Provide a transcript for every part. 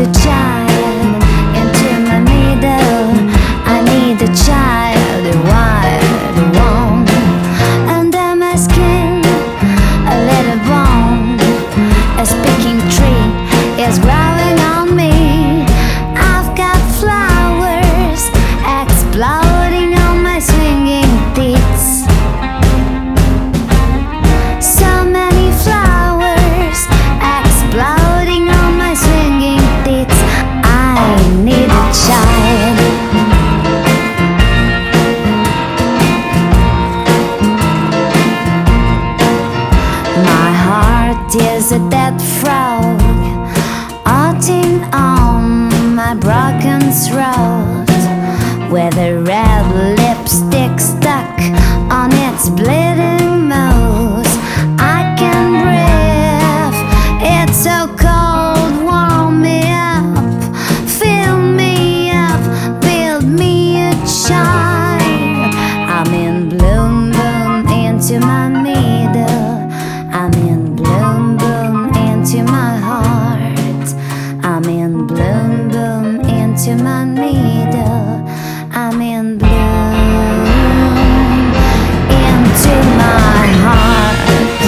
a child into my middle. I need a child, a wild one. Under my skin, a little bone. A speaking tree is growing on me. I've got flowers exploding on my swinging tits. So many flowers exploding on my swinging tits. I need a child. My heart is a dead frog, rotting on my broken throat, with a red lipstick stuck on its bleeding nose. I can breathe, it's so cold. Warm me up, fill me up, build me a child. I'm in bloom, boom, into my middle. I'm in bloom, boom, into my heart. I'm in bloom, boom, into my middle. I'm in bloom, into my heart.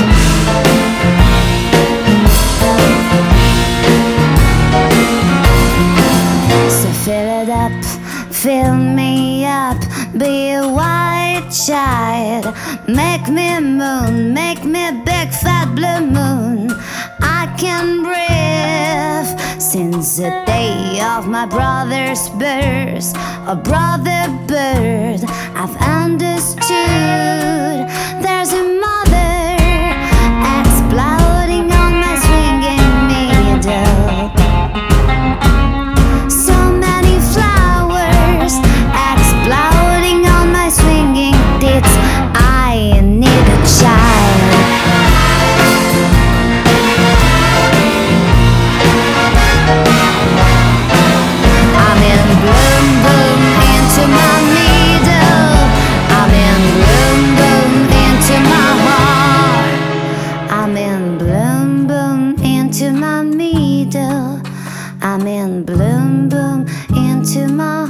So fill it up, fill me up, be a white child. Make me a moon, make me a big fat blue moon. I can breathe since the day of my brother's birth. A brother bird, I've understood. There's a mother exploding on my swinging middle. So many flowers exploding on my swinging tits. I need a child. I'm in bloom, boom, into my middle. I'm in bloom, boom, into my heart. I'm in bloom, boom, into my middle. I'm in bloom, boom, into my